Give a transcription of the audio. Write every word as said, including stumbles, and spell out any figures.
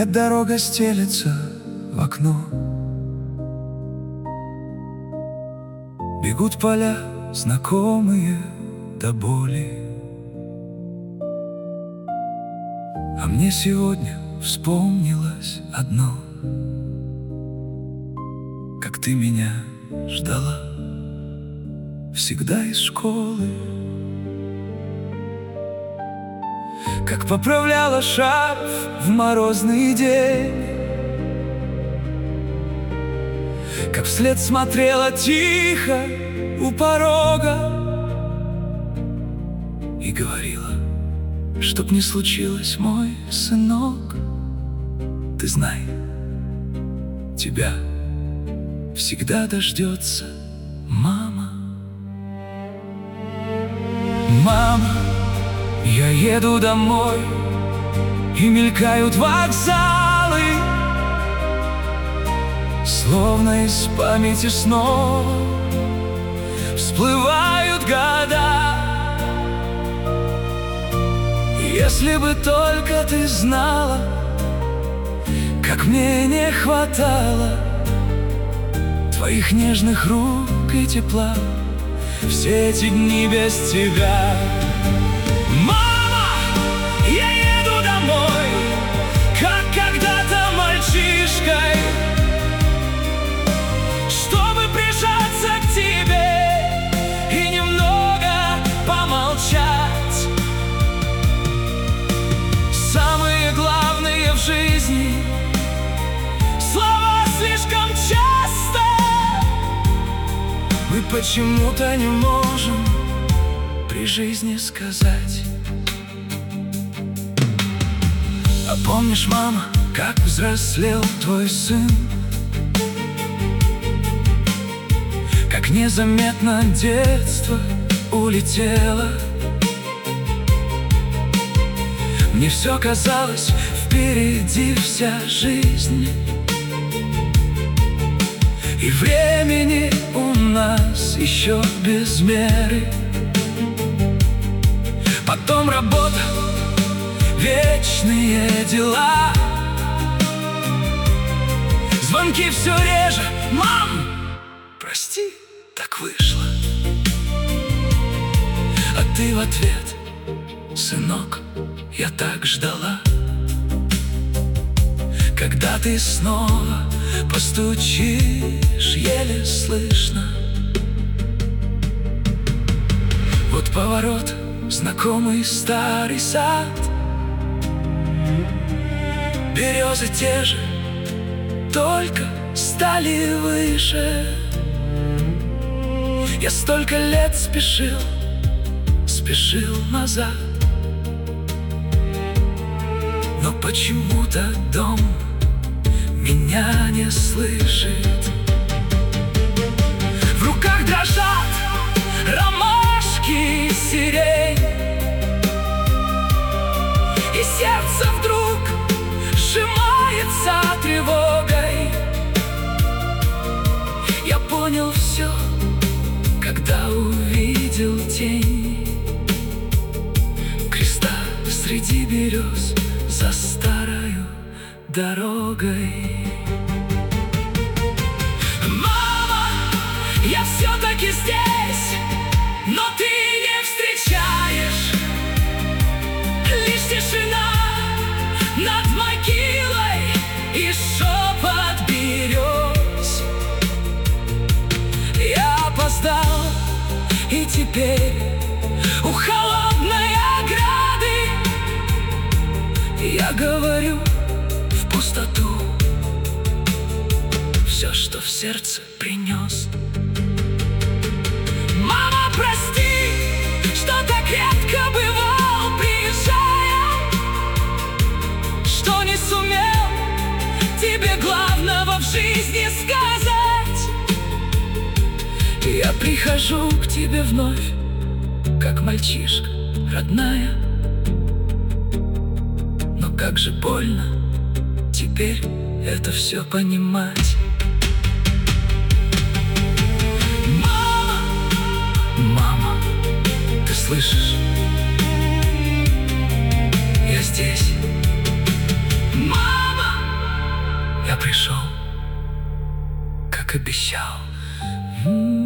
Эта дорога стелется в окно. Бегут поля, знакомые до боли. А мне сегодня вспомнилось одно: как ты меня ждала всегда из школы, как поправляла шарф в морозный день, как вслед смотрела тихо у порога и говорила: чтоб не случилось, мой сынок, ты знай, тебя всегда дождется мама. Мама, я еду домой, и мелькают вокзалы, словно из памяти снова всплывают года. Если бы только ты знала, как мне не хватало твоих нежных рук и тепла все эти дни без тебя. Мама, я еду домой, как когда-то мальчишкой, чтобы прижаться к тебе и немного помолчать. Самые главные в жизни слова слишком часто мы почему-то не можем при жизни сказать. А помнишь, мама, как взрослел твой сын, как незаметно детство улетело? Мне все казалось, впереди вся жизнь, и времени у нас еще без меры. Потом работа, вечные дела, звонки все реже: мам, прости, так вышло. А ты в ответ: сынок, я так ждала, когда ты снова постучишь еле слышно. Вот поворот, знакомый старый сад, березы те же, только стали выше. Я столько лет спешил, спешил назад, но почему-то дом меня не слышит. В руках дрожат ромашки и сирень, и сердце вдруг сжимается тревогой. Я понял все, когда увидел тень креста среди берез за старою дорогой. Мама, я все-таки здесь, но ты не встречаешь. Лишь тишина над могилой и шепот берез. Я опоздал, и теперь у холодной ограды я говорю в пустоту все, что в сердце принес. Мама, прости, что так редко бывал, приезжая, что не сумел тебе главного в жизни сказать. Я прихожу к тебе вновь, как мальчишка, родная, но как же больно теперь это все понимать. Мама, мама, ты слышишь? Я здесь. Мама, пришел, как обещал.